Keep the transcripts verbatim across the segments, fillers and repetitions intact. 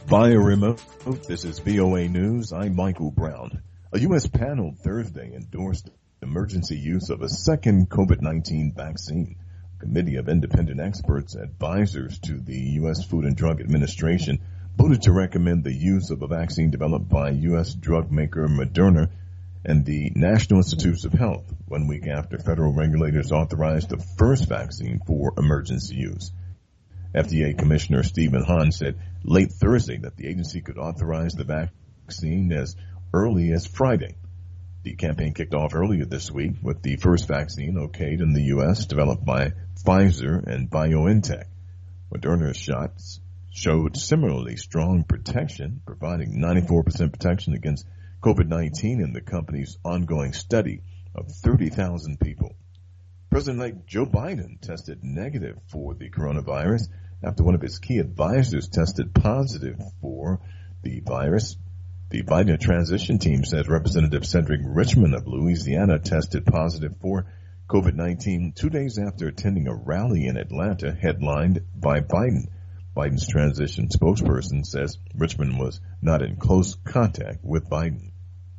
Via remote, this is V O A News. I'm Michael Brown. A U S panel Thursday endorsed emergency use of a second COVID nineteen vaccine. A committee of independent experts, advisors to the U S Food and Drug Administration, voted to recommend the use of a vaccine developed by U S drug maker Moderna and the National Institutes of Health, one week after federal regulators authorized the first vaccine for emergency use. F D A Commissioner Stephen Hahn said late Thursday that the agency could authorize the vaccine as early as Friday. The campaign kicked off earlier this week with the first vaccine okayed in the U S developed by Pfizer and BioNTech. Moderna's shots showed similarly strong protection, providing ninety-four percent protection against COVID nineteen in the company's ongoing study of thirty thousand people. President-elect Joe Biden tested negative for the coronavirus after one of his key advisors tested positive for the virus. The Biden transition team says Representative Cedric Richmond of Louisiana tested positive for COVID nineteen two days after attending a rally in Atlanta headlined by Biden. Biden's transition spokesperson says Richmond was not in close contact with Biden.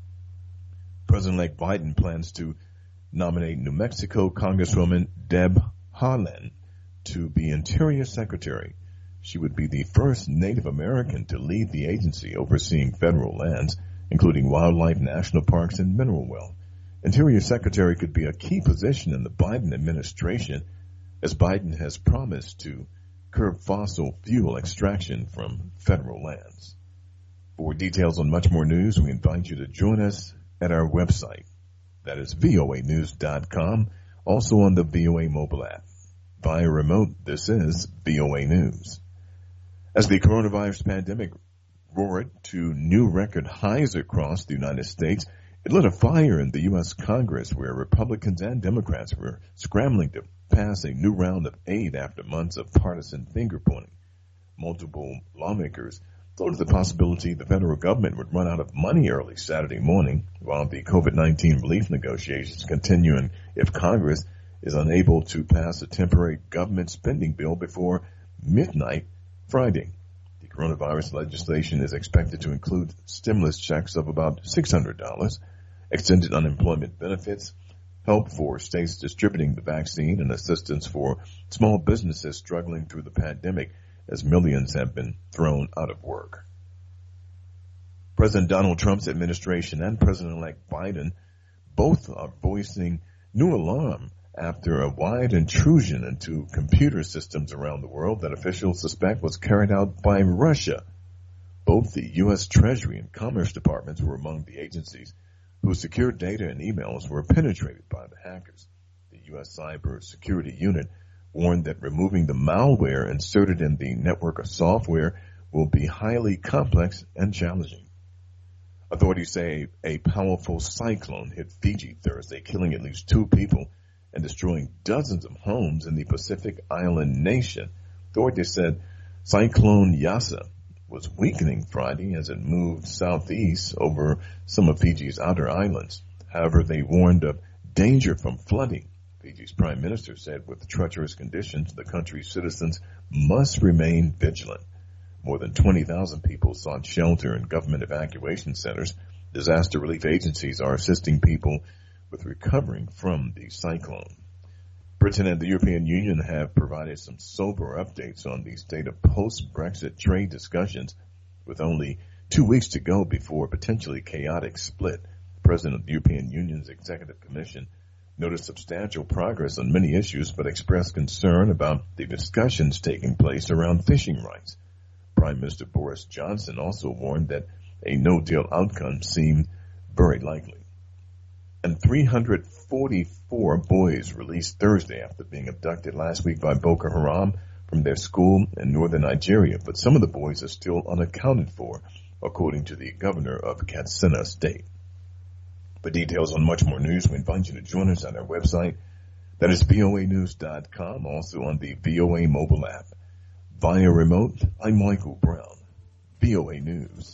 President-elect Biden plans to nominate New Mexico Congresswoman Deb Haaland to be Interior Secretary. She would be the first Native American to lead the agency overseeing federal lands, including wildlife, national parks, and mineral wealth. Interior Secretary could be a key position in the Biden administration, as Biden has promised to curb fossil fuel extraction from federal lands. For details on much more news, we invite you to join us at our website. That is V O A news dot com, also on the V O A mobile app. Via remote, this is V O A News. As the coronavirus pandemic roared to new record highs across the United States, it lit a fire in the U S Congress where Republicans and Democrats were scrambling to pass a new round of aid after months of partisan finger-pointing. Multiple lawmakers floated the possibility the federal government would run out of money early Saturday morning while the COVID nineteen relief negotiations continue and if Congress is unable to pass a temporary government spending bill before midnight Friday. The coronavirus legislation is expected to include stimulus checks of about six hundred dollars, extended unemployment benefits, help for states distributing the vaccine, and assistance for small businesses struggling through the pandemic as millions have been thrown out of work. President Donald Trump's administration and President-elect Biden both are voicing new alarm after a wide intrusion into computer systems around the world that officials suspect was carried out by Russia. Both the U S Treasury and Commerce Departments were among the agencies whose secure data and emails were penetrated by the hackers. The U S Cyber Security Unit warned that removing the malware inserted in the network of software will be highly complex and challenging. Authorities say a powerful cyclone hit Fiji Thursday, killing at least two people and destroying dozens of homes in the Pacific island nation. Authorities said Cyclone Yasa was weakening Friday as it moved southeast over some of Fiji's outer islands. However, they warned of danger from flooding. Fiji's prime minister said with treacherous conditions, the country's citizens must remain vigilant. More than twenty thousand people sought shelter in government evacuation centers. Disaster relief agencies are assisting people with recovering from the cyclone. Britain and the European Union have provided some sober updates on the state of post-Brexit trade discussions, with only two weeks to go before a potentially chaotic split. The President of the European Union's Executive Commission noticed substantial progress on many issues, but expressed concern about the discussions taking place around fishing rights. Prime Minister Boris Johnson also warned that a no-deal outcome seemed very likely. And three hundred forty-four boys released Thursday after being abducted last week by Boko Haram from their school in northern Nigeria, but some of the boys are still unaccounted for, according to the governor of Katsina State. For details on much more news, we invite you to join us on our website. That is V O A news dot com, also on the V O A mobile app. Via remote, I'm Michael Brown, V O A News.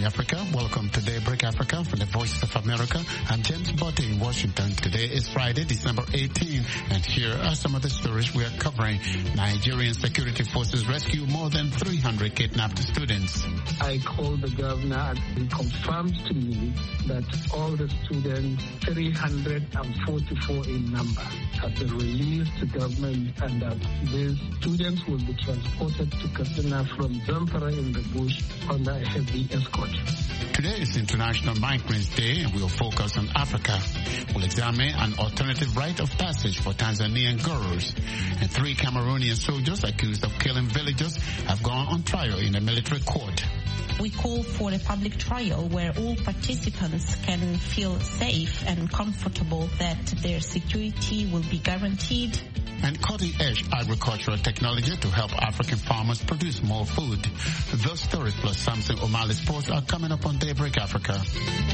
Africa. Welcome to Daybreak Africa from the Voice of America. I'm James Botte in Washington. Today is Friday, December eighteenth, and here are some of the stories we are covering. Nigerian security forces rescue more than three hundred kidnapped students. I called the governor and he confirmed to me that all the students, three hundred forty-four in number, have been released to government and that these students will be transported to Katsina from Zamfara in the bush under a heavy escort. Today is International Migrants Day and we'll focus on Africa. We'll examine an alternative rite of passage for Tanzanian girls. And three Cameroonian soldiers accused of killing villagers have gone on trial in a military court. We call for a public trial where all participants can feel safe and comfortable that their security will be guaranteed. And cutting-edge agricultural technology to help African farmers produce more food. Those stories plus Samson O'Malley Sports are coming up on Daybreak Africa.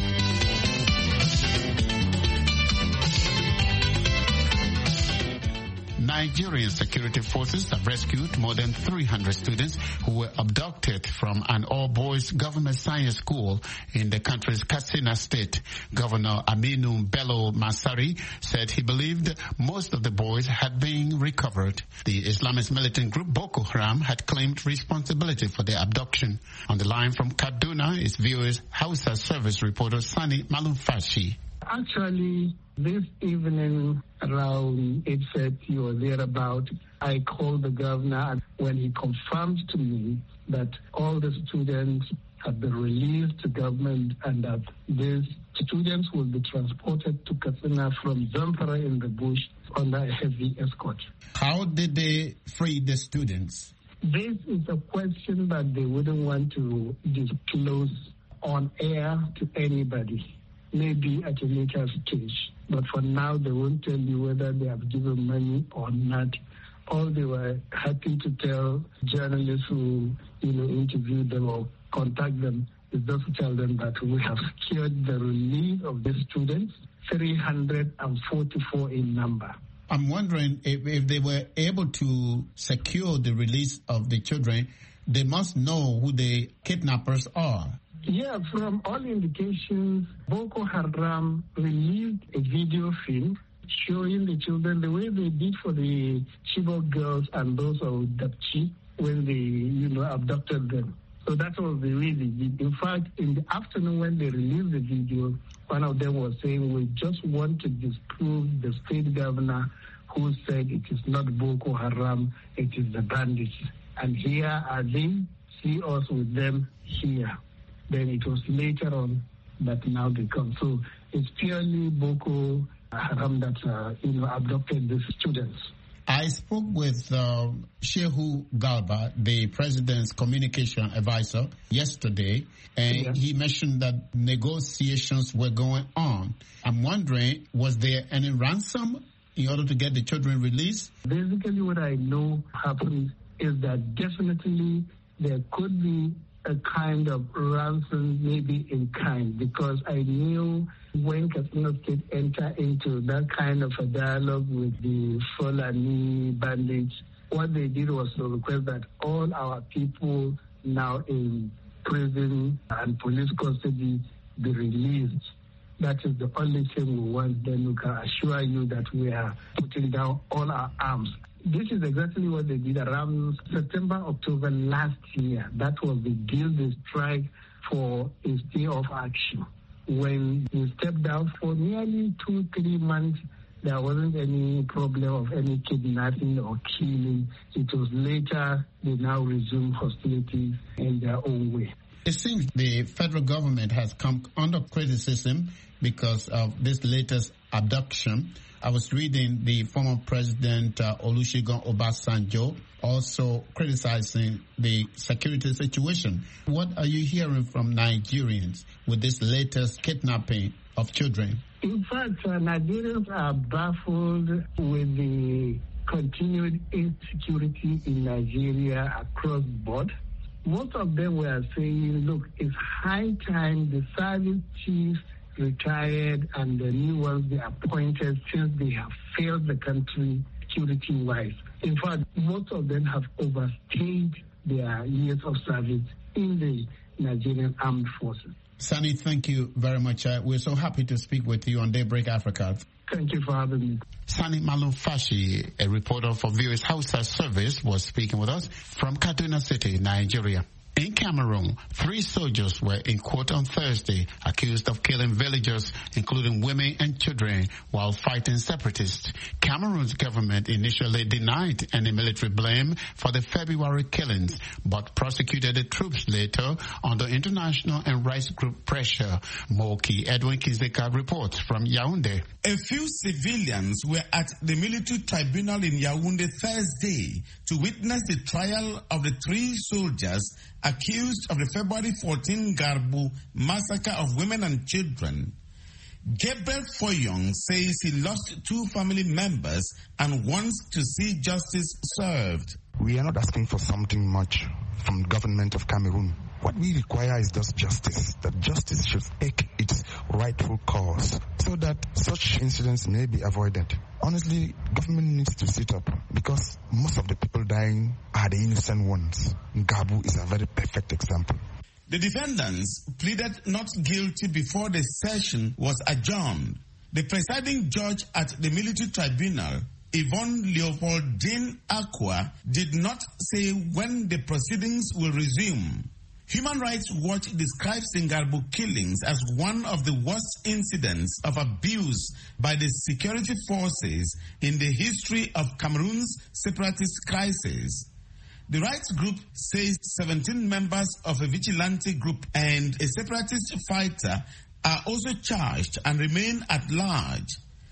Nigerian security forces have rescued more than three hundred students who were abducted from an all-boys government science school in the country's Katsina state. Governor Aminu Bello Masari said he believed most of the boys had been recovered. The Islamist militant group Boko Haram had claimed responsibility for their abduction. On the line from Kaduna is V O A's Hausa service reporter Sani Malumfashi. Actually, this evening around eight thirty or thereabout, I called the governor when he confirmed to me that all the students have been released to government and that these students will be transported to Katsina from Zamfara in the bush under a heavy escort. How did they free the students? This is a question that they wouldn't want to disclose on air to anybody. Maybe at a later stage. But for now, they won't tell you whether they have given money or not. All they were happy to tell journalists who, you know, interviewed them or contact them is just to tell them that we have secured the release of the students, three hundred forty-four in number. I'm wondering if, if they were able to secure the release of the children, they must know who the kidnappers are. Yeah, from all indications, Boko Haram released a video film showing the children the way they did for the Chibok girls and those of Dapchi when they, you know, abducted them. So that was the way they did. In fact, in the afternoon when they released the video, one of them was saying, we just want to disprove the state governor who said it is not Boko Haram, it is the bandits. And here are they, see us with them here. Then it was later on that now they come. So it's purely Boko Haram that, uh, you know, abducted these students. I spoke with uh, Shehu Galba, the president's communication advisor, yesterday, and yeah. he mentioned that negotiations were going on. I'm wondering, was there any ransom in order to get the children released? Basically, what I know happened is that definitely there could be a kind of ransom, maybe in kind, because I knew when Katsina State entered into that kind of a dialogue with the Fulani bandits, what they did was to request that all our people now in prison and police custody be released. That is the only thing we want. Then we can assure you that we are putting down all our arms. This is exactly what they did around September, October last year. That was the deal they struck for a stay of action. When we stepped down for nearly two, three months, there wasn't any problem of any kidnapping or killing. It was later they now resumed hostilities in their own way. It seems the federal government has come under criticism because of this latest abduction. I was reading the former president uh, Olusegun Obasanjo also criticizing the security situation. What are you hearing from Nigerians with this latest kidnapping of children? In fact, uh, Nigerians are baffled with the continued insecurity in Nigeria across the board. Most of them were saying, look, it's high time the service chiefs retired and the new ones they appointed since they have failed the country security-wise. In fact, most of them have overstayed their years of service in the Nigerian Armed Forces. Sani, thank you very much. Uh, we're so happy to speak with you on Daybreak Africa. Thank you for having me. Sani Malumfashi, a reporter for V O A's Hausa service, was speaking with us from Kaduna City, Nigeria. In Cameroon, three soldiers were in court on Thursday accused of killing villagers, including women and children, while fighting separatists. Cameroon's government initially denied any military blame for the February killings, but prosecuted the troops later under international and rights group pressure. Moki Edwin Kizeka reports from Yaoundé. A few civilians were at the military tribunal in Yaoundé Thursday to witness the trial of the three soldiers accused of the February fourteenth Garbu massacre of women and children. Gabriel Foyong says he lost two family members and wants to see justice served. We are not asking for something much from the government of Cameroon. What we require is just justice, that justice should take its rightful course so that such incidents may be avoided. Honestly, government needs to sit up because most of the people dying are the innocent ones. Gabu is a very perfect example. The defendants pleaded not guilty before the session was adjourned. The presiding judge at the military tribunal, Yvonne Leopoldine Aqua, did not say when the proceedings will resume. Human Rights Watch describes the Ngarbu killings as one of the worst incidents of abuse by the security forces in the history of Cameroon's separatist crisis. The rights group says seventeen members of a vigilante group and a separatist fighter are also charged and remain at large.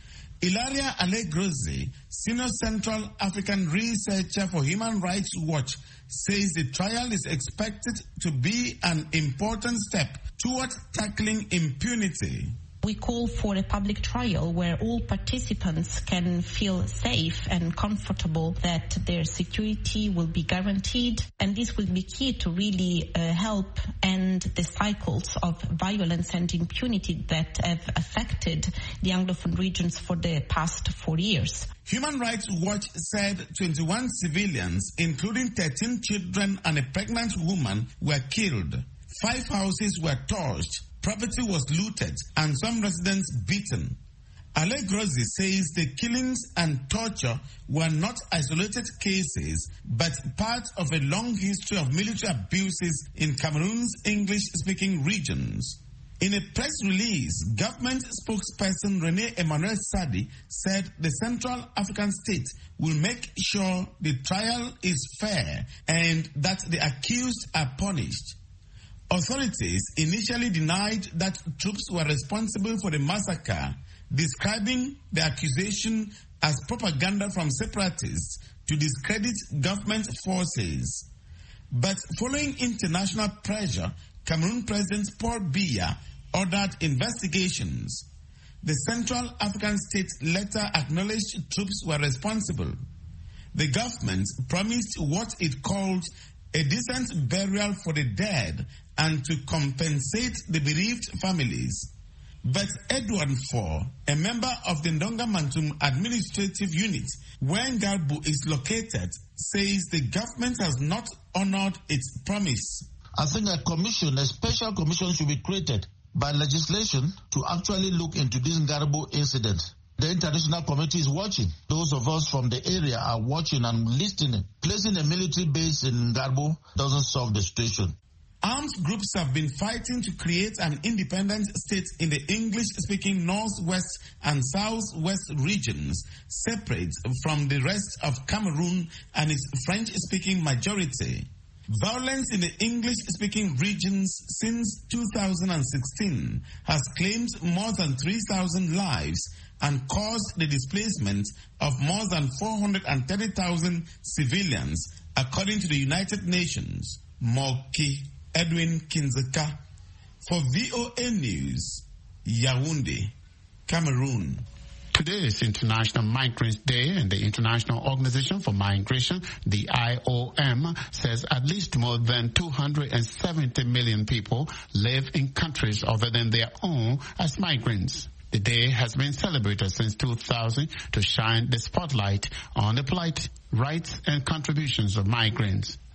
Ilaria Alegrozi, Senior Central African researcher for Human Rights Watch, says the trial is expected to be an important step towards tackling impunity. We call for a public trial where all participants can feel safe and comfortable that their security will be guaranteed. And this will be key to really uh, help end the cycles of violence and impunity that have affected the Anglophone regions for the past four years. Human Rights Watch said twenty-one civilians, including thirteen children and a pregnant woman, were killed. Five houses were torched. Property was looted and some residents beaten. Alegrozi says the killings and torture were not isolated cases, but part of a long history of military abuses in Cameroon's English-speaking regions. In a press release, government spokesperson Rene Emmanuel Sadi said the Central African state will make sure the trial is fair and that the accused are punished. Authorities initially denied that troops were responsible for the massacre, describing the accusation as propaganda from separatists to discredit government forces. But following international pressure, Cameroon President Paul Biya ordered investigations. The Central African state later acknowledged troops were responsible. The government promised what it called a decent burial for the dead and to compensate the bereaved families. But Edward Four, a member of the Ndonga Mantum administrative unit, where Ngarbu is located, says the government has not honored its promise. I think a commission, a special commission should be created by legislation to actually look into this Ngarbu incident. The international community is watching. Those of us from the area are watching and listening. Placing a military base in Ngarbu doesn't solve the situation. Armed groups have been fighting to create an independent state in the English-speaking Northwest and Southwest regions, separate from the rest of Cameroon and its French-speaking majority. Violence in the English-speaking regions since two thousand sixteen has claimed more than three thousand lives and caused the displacement of more than four hundred thirty thousand civilians, according to the United Nations. Moki Edwin Kinzeka for V O A News, Yaoundé, Cameroon. Today is International Migrants Day, and the International Organization for Migration, the I O M, says at least more than two hundred seventy million people live in countries other than their own as migrants. The day has been celebrated since two thousand to shine the spotlight on the plight, rights, and contributions of migrants.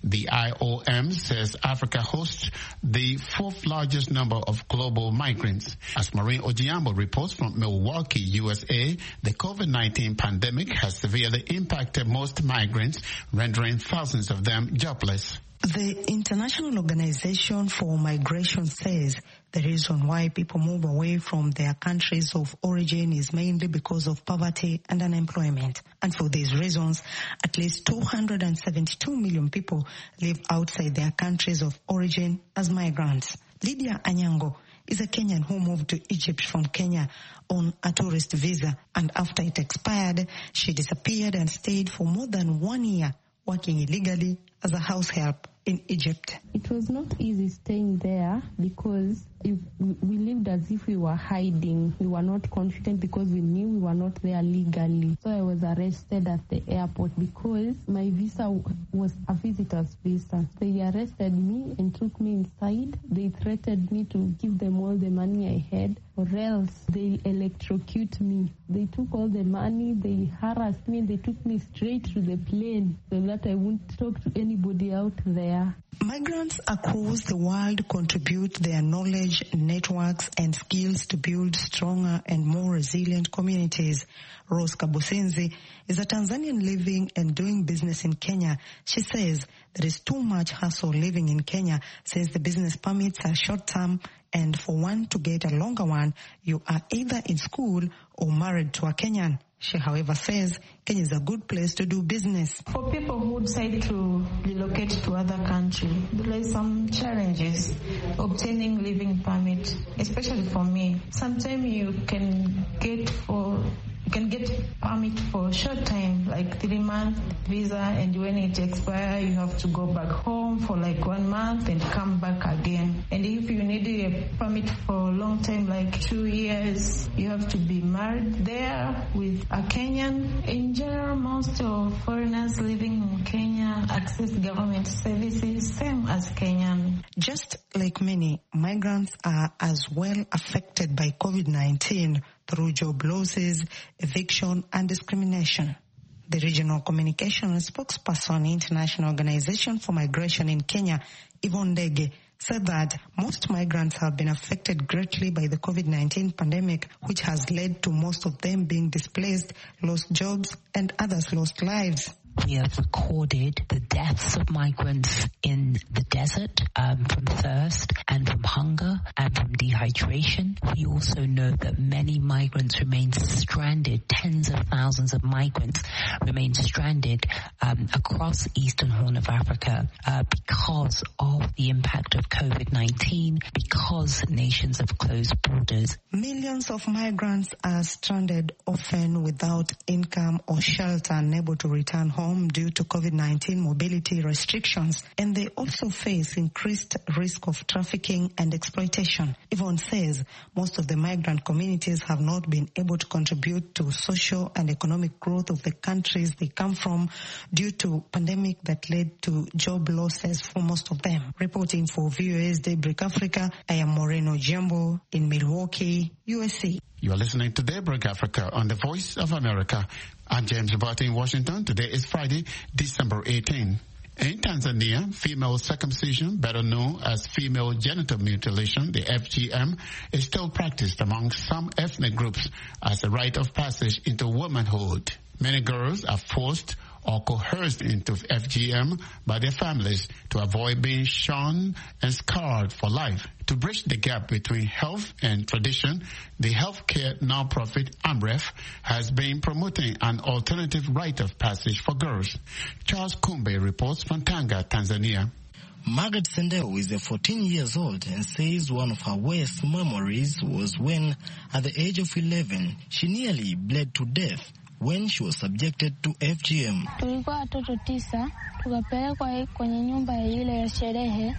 The I O M says Africa hosts the fourth largest number of global migrants. As Maureen Ojiambo reports from Milwaukee, U S A, the COVID nineteen pandemic has severely impacted most migrants, rendering thousands of them jobless. The International Organization for Migration says the reason why people move away from their countries of origin is mainly because of poverty and unemployment. And for these reasons, at least two hundred seventy-two million people live outside their countries of origin as migrants. Lydia Anyango is a Kenyan who moved to Egypt from Kenya on a tourist visa, and after it expired, she disappeared and stayed for more than one year working illegally as a house help in Egypt. It was not easy staying there because if we lived as if we were hiding. We were not confident because we knew we were not there legally. So I was arrested at the airport because my visa was a visitor's visa. They arrested me and took me inside. They threatened me to give them all the money I had or else they electrocute me. They took all the money, they harassed me, they took me straight to the plane so that I wouldn't talk to anybody out there. Migrants across the world contribute their knowledge, networks, and skills to build stronger and more resilient communities. Rose Kabusenzi is a Tanzanian living and doing business in Kenya. She says there is too much hassle living in Kenya since the business permits are short-term, and for one to get a longer one, you are either in school or married to a Kenyan. She, however, says Kenya is a good place to do business. For people who decide to relocate to other countries, there are some challenges obtaining living permit, especially for me. Sometimes you can get for you can get permit for a short time, like three month visa, and when it expires, you have to go back home for like one month and come back again. And if you need a permit for a long time, like two years, you have to be married there with a Kenyan. In general, most of foreigners living in Kenya access government services, same as Kenyan. Just like many, migrants are as well affected by COVID nineteen through job losses, eviction, and discrimination. The regional communication spokesperson, International Organization for Migration in Kenya, Yvonne Ndege, said that most migrants have been affected greatly by the COVID nineteen pandemic, which has led to most of them being displaced, lost jobs, and others lost lives. We have recorded the deaths of migrants in the desert um, from thirst and from hunger and from dehydration. We also know that many migrants remain stranded. Tens of thousands of migrants remain stranded um, across the Eastern Horn of Africa uh, because of the impact of COVID nineteen, because nations have closed borders. Millions of migrants are stranded, often without income or shelter, unable to return home home due to COVID nineteen mobility restrictions, and they also face increased risk of trafficking and exploitation. Yvonne says most of the migrant communities have not been able to contribute to social and economic growth of the countries they come from due to pandemic that led to job losses for most of them. Reporting for V O A's Daybreak Africa, I am Maureen Ojiambo in Milwaukee, U S A. You are listening to Daybreak Africa on the Voice of America. I'm James Abati in Washington. Today is Friday, December eighteenth. In Tanzania, female circumcision, better known as female genital mutilation, the F G M, is still practiced among some ethnic groups as a rite of passage into womanhood. Many girls are forced or coerced into F G M by their families to avoid being shunned and scarred for life. To bridge the gap between health and tradition, the healthcare nonprofit AMREF has been promoting an alternative rite of passage for girls. Charles Kumbe reports from Tanga, Tanzania. Margaret Sendeu is fourteen years old and says one of her worst memories was when, at the age of eleven, she nearly bled to death when she was subjected to F G M. Tulikuwa watoto tisa, tukapelekwa kwenye nyumba ile ya sherehe.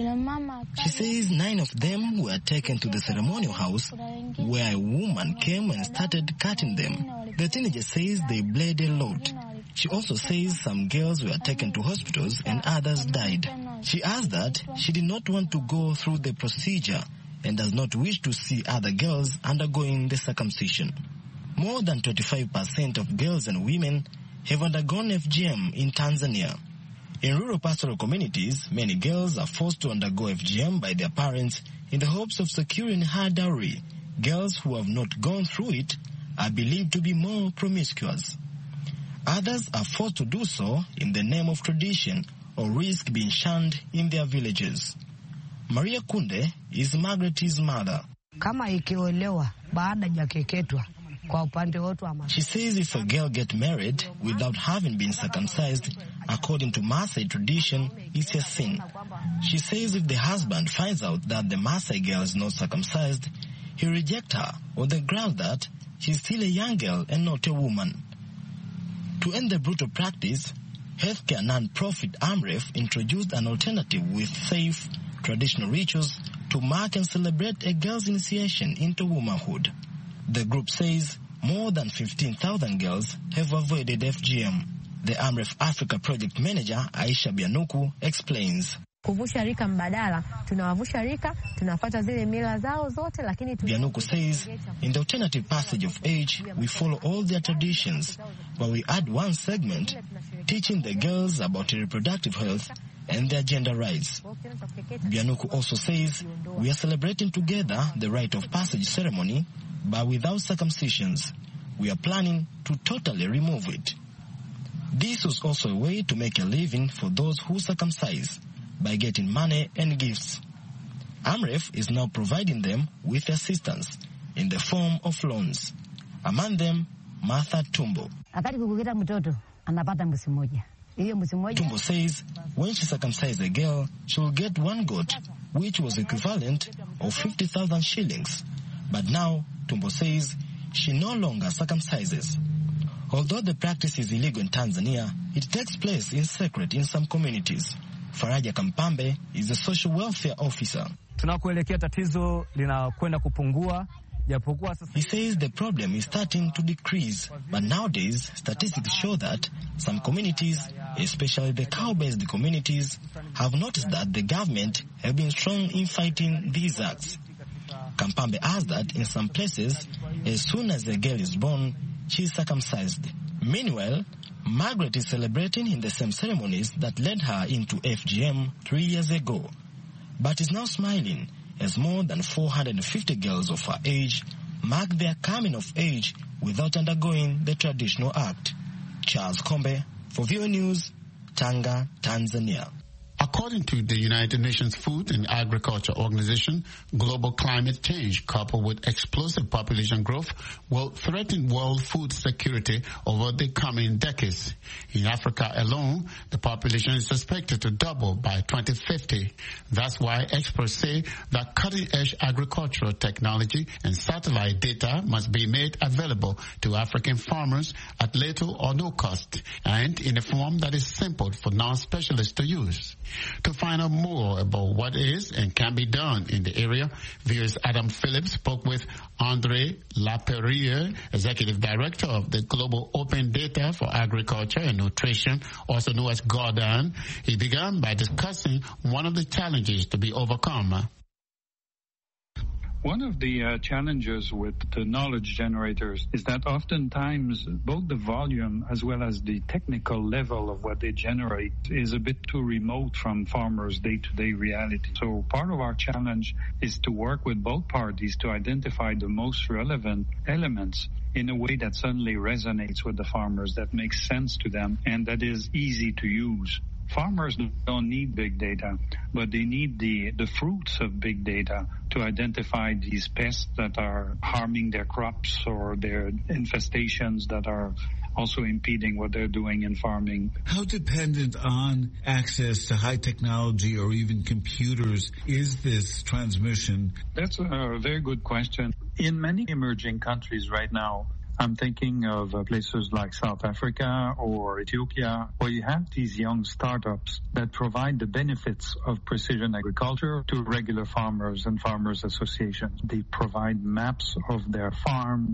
She says nine of them were taken to the ceremonial house where a woman came and started cutting them. The teenager says they bled a lot. She also says some girls were taken to hospitals and others died. She adds that she did not want to go through the procedure and does not wish to see other girls undergoing the circumcision. More than twenty-five percent of girls and women have undergone F G M in Tanzania. In rural pastoral communities, many girls are forced to undergo F G M by their parents in the hopes of securing high dowry. Girls who have not gone through it are believed to be more promiscuous. Others are forced to do so in the name of tradition or risk being shunned in their villages. Maria Kunde is Margaret's mother. Kama ikiolewa baada ya keketwa kwa upande wote wa. She says if a girl get married without having been circumcised, according to Maasai tradition, it's a sin. She says if the husband finds out that the Maasai girl is not circumcised, he rejects her on the ground that she's still a young girl and not a woman. To end the brutal practice, healthcare non-profit AMREF introduced an alternative with safe, traditional rituals to mark and celebrate a girl's initiation into womanhood. The group says more than fifteen thousand girls have avoided F G M. The AMREF Africa project manager, Aisha Bianuku, explains. Kuvusha rika mbadala, tunawavusha rika, tunafuata zile mila zao zote, lakini Bianuku says, in the alternative passage of age, we follow all their traditions, but we add one segment teaching the girls about reproductive health and their gender rights. Bianuku also says, we are celebrating together the rite of passage ceremony, but without circumcisions. We are planning to totally remove it. This was also a way to make a living for those who circumcise by getting money and gifts. AMREF is now providing them with assistance in the form of loans. Among them, Martha Tumbo. Tumbo says when she circumcised a girl, she will get one goat, which was equivalent of fifty thousand shillings. But now, Tumbo says she no longer circumcises. Although the practice is illegal in Tanzania, it takes place in secret in some communities. Faraja Kampambe is a social welfare officer. Tunakoelekea tatizo linakwenda kupungua. He says the problem is starting to decrease, but nowadays statistics show that some communities, especially the cow-based communities, have noticed that the government have been strong in fighting these acts. Kampambe adds that in some places, as soon as a girl is born, she is circumcised. Meanwhile, Margaret is celebrating in the same ceremonies that led her into F G M three years ago, but is now smiling as more than four hundred fifty girls of her age mark their coming of age without undergoing the traditional act. Charles Kombe for V O A News, Tanga, Tanzania. According to the United Nations Food and Agriculture Organization, global climate change coupled with explosive population growth will threaten world food security over the coming decades. In Africa alone, the population is expected to double by twenty fifty. That's why experts say that cutting-edge agricultural technology and satellite data must be made available to African farmers at little or no cost and in a form that is simple for non-specialists to use. To find out more about what is and can be done in the area, V O A's Adam Phillips spoke with Andre Laperriere, Executive Director of the Global Open Data for Agriculture and Nutrition, also known as GORDAN. He began by discussing one of the challenges to be overcome. One of the uh, challenges with the knowledge generators is that oftentimes both the volume as well as the technical level of what they generate is a bit too remote from farmers' day-to-day reality. So part of our challenge is to work with both parties to identify the most relevant elements in a way that suddenly resonates with the farmers, that makes sense to them, and that is easy to use. Farmers don't need big data, but they need the, the fruits of big data to identify these pests that are harming their crops or their infestations that are also impeding what they're doing in farming. How dependent on access to high technology or even computers is this transmission? That's a very good question. In many emerging countries right now, I'm thinking of uh, places like South Africa or Ethiopia, where you have these young startups that provide the benefits of precision agriculture to regular farmers and farmers associations. They provide maps of their farms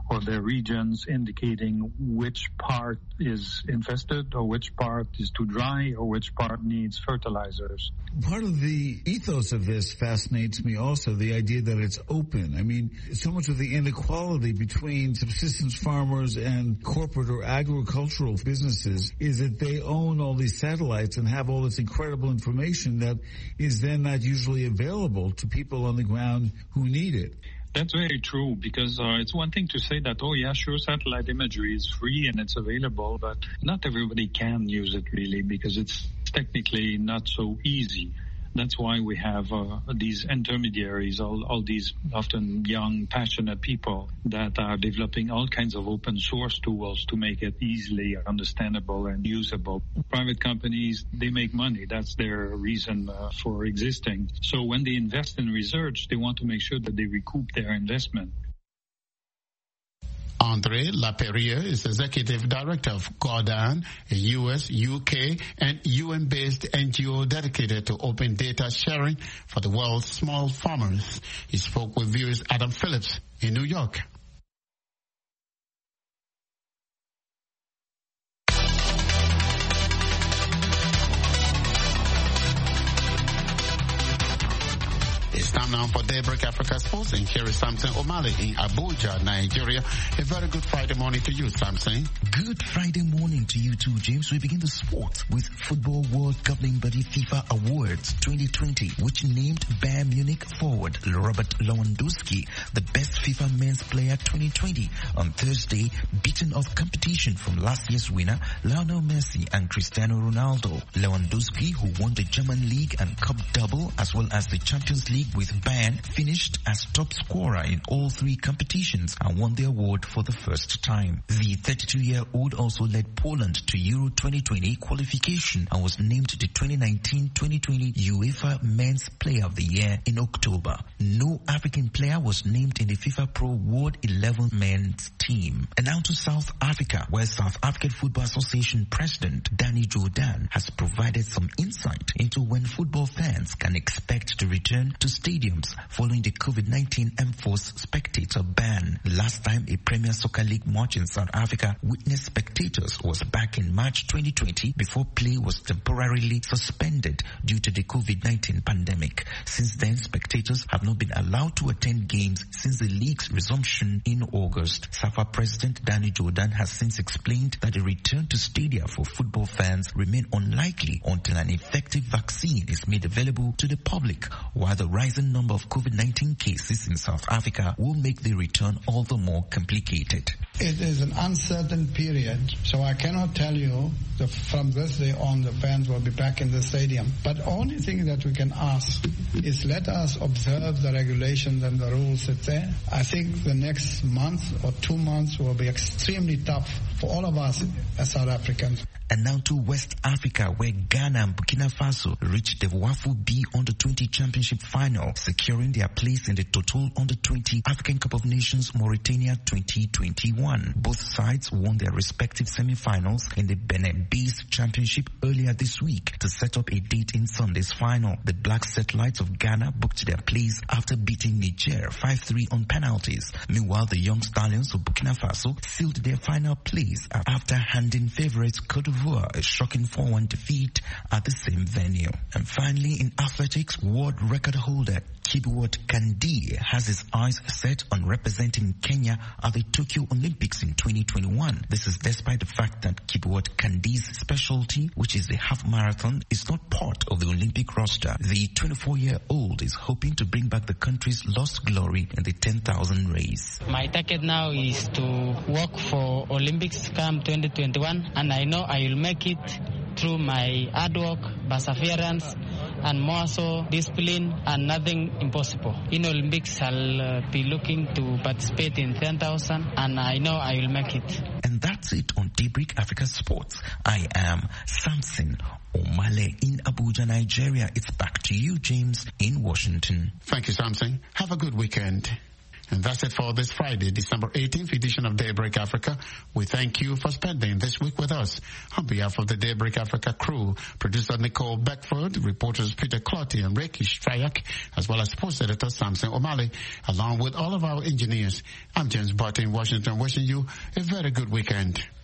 for their regions, indicating which part is infested or which part is too dry or which part needs fertilizers. Part of the ethos of this fascinates me also, the idea that it's open. I mean, so much of the inequality between subsistence farmers and corporate or agricultural businesses is that they own all these satellites and have all this incredible information that is then not usually available to people on the ground who need it. That's very true, because uh, it's one thing to say that, oh yeah, sure, satellite imagery is free and it's available, but not everybody can use it really, because it's technically not so easy. That's why we have uh, these intermediaries, all, all these often young, passionate people that are developing all kinds of open source tools to make it easily understandable and usable. Private companies, they make money. That's their reason uh, for existing. So when they invest in research, they want to make sure that they recoup their investment. Andre Laperriere is Executive Director of Gaudan, a U S, U K, and U N-based N G O dedicated to open data sharing for the world's small farmers. He spoke with viewers Adam Phillips in New York. It's time now for Daybreak Africa Sports, and here is Samson O'Malley in Abuja, Nigeria. A very good Friday morning to you, Samson. Good Friday morning to you too, James. We begin the sport with Football World Governing Body FIFA Awards twenty twenty, which named Bayern Munich forward Robert Lewandowski the best FIFA Men's Player twenty twenty on Thursday, beating off competition from last year's winner Lionel Messi and Cristiano Ronaldo. Lewandowski, who won the German League and Cup double as well as the Champions League with Bayern, finished as top scorer in all three competitions and won the award for the first time. The thirty-two-year-old also led Poland to Euro twenty twenty qualification and was named the twenty nineteen twenty twenty UEFA Men's Player of the Year in October. No African player was named in the FIFA Pro World eleven men's team. And now to South Africa, where South African Football Association President Danny Jordan has provided some insight into when football fans can expect to return to stadiums following the COVID nineteen enforced spectator ban. Last time a Premier Soccer League match in South Africa witnessed spectators was back in March twenty twenty, before play was temporarily suspended due to the COVID nineteen pandemic. Since then, spectators have not been allowed to attend games since the league's resumption in August. SAFA President Danny Jordan has since explained that the return to stadia for football fans remain unlikely until an effective vaccine is made available to the public, while the rising number of COVID nineteen cases in South Africa will make the return all the more complicated. It is an uncertain period, so I cannot tell you that from this day on the fans will be back in the stadium. But the only thing that we can ask is let us observe the regulations and the rules that's there. I think the next month or two months will be extremely tough for all of us as South Africans. And now to West Africa, where Ghana and Burkina Faso reached the WAFU B Under twenty Championship final, securing their place in the Total Under twenty African Cup of Nations Mauritania twenty twenty-one. Both sides won their respective semi-finals in the Benin-based championship earlier this week to set up a date in Sunday's final. The Black Satellites of Ghana booked their place after beating Niger five three on penalties. Meanwhile, the Young Stallions of Burkina Faso sealed their final place after handing favourites Cote d'Ivoire a shocking four one defeat at the same venue. And finally, in athletics, world record holder Kibiwott Kandi has his eyes set on representing Kenya at the Tokyo Olympics in twenty twenty-one. This is despite the fact that Kibiwott Kandi's specialty, which is the half marathon, is not part of the Olympic roster. The twenty-four-year-old is hoping to bring back the country's lost glory in the ten thousand race. My target now is to work for Olympics Camp twenty twenty-one, and I know I will make it through my hard work, perseverance, and more so discipline, and nothing impossible. In Olympics, I'll uh, be looking to participate in ten thousand, and I know I will make it. And that's it on Daybreak Africa Sports. I am Samson O'Malley in Abuja, Nigeria. It's back to you, James, in Washington. Thank you, Samson. Have a good weekend. And that's it for this Friday, December eighteenth edition of Daybreak Africa. We thank you for spending this week with us. On behalf of the Daybreak Africa crew, producer Nicole Beckford, reporters Peter Clotty and Ricky Strayak, as well as sports editor Samson O'Malley, along with all of our engineers, I'm James Barton in Washington, wishing you a very good weekend.